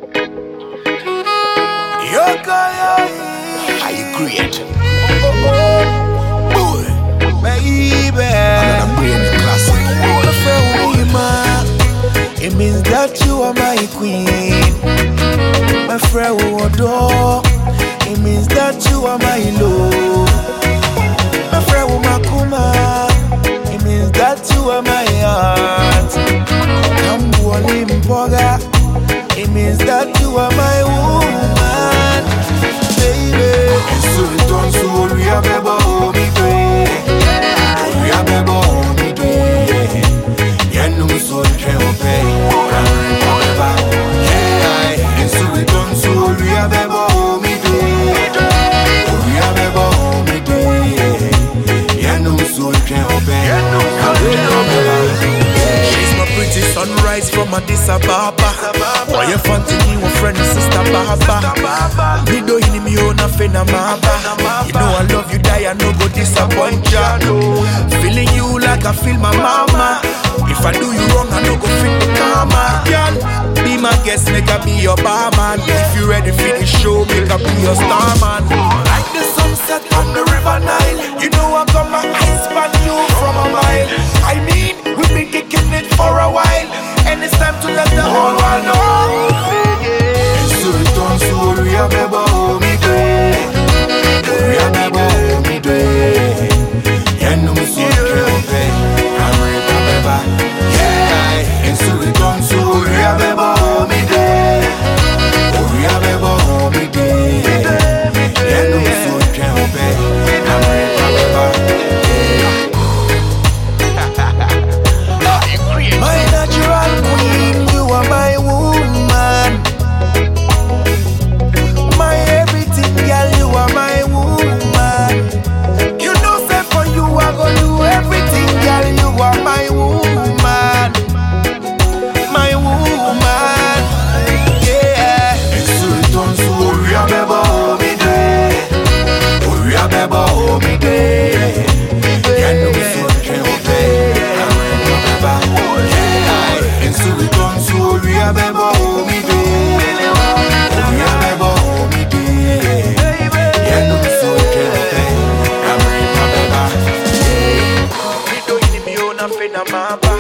How you create? Boy, baby. Another brain classic. It means that you are my queen. My friend who adore. It means that you are my love. My friend who makuma. It means that you are my heart. Kambuoli mpoga. It means that you are my woman, baby. So it on so we are beba me do. We are beba me do. Yeah, no so can obey. Yeah, and so it on so we are beba me do. We are beba me do. Yeah, no so can obey. She's my pretty sunrise from Addis Ababa. Why you fancy me, one friend and sister Baba? Me do in me own a fena maba. You know I love you, die I no go disappoint ya. Feeling you like I feel my mama. If I do you wrong, I no go fit the karma. Girl, be my guest, make I be your barman. If you ready for the show, make I be your starman. Like the sunset on the river Nile. You know I got my eyes on you from a mile. I mean, we've been kicking it for a while, and it's time to let the whole world know. So it on so we are beba me do. We are beba me do. Yeah, no so can obey. I'm ready beba. Yeah, and so it on so we are beba me do. We are beba me do. Yeah, no so can obey. I'm ready beba. My natural queen, you are my woman. My everything, girl, you are my woman. You know, say for you, I go do everything, girl, you are my woman. My woman, yeah. And so it on so we are beba me do. We are beba me do. Yeah, no so can obey. I'm ready beba. Yeah, and so it on so we are beba me do. We are beba me do. Yeah, no so can obey. I'm ready beba. Me do in me own a fena maba.